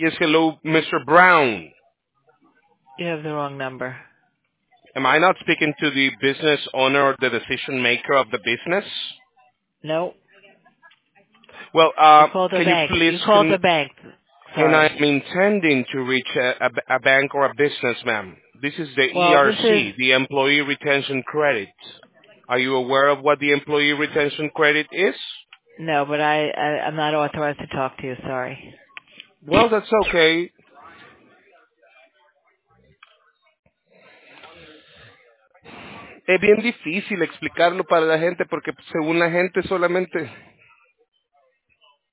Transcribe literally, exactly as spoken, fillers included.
Yes, hello, Mister Brown. You have the wrong number. Am I not speaking to the business owner or the decision maker of the business? No. Well, You uh, called the can you bank. please, You called can, the bank. and Sorry. I'm intending to reach a, a, a bank or a business, ma'am. This is the Well, this is... E R C, the Employee Retention Credit. Are you aware of what the Employee Retention Credit is? No, but I, I, I'm not authorized to talk to you. Sorry. Well, that's okay. Es bien difícil explicarlo para la gente porque según la gente solamente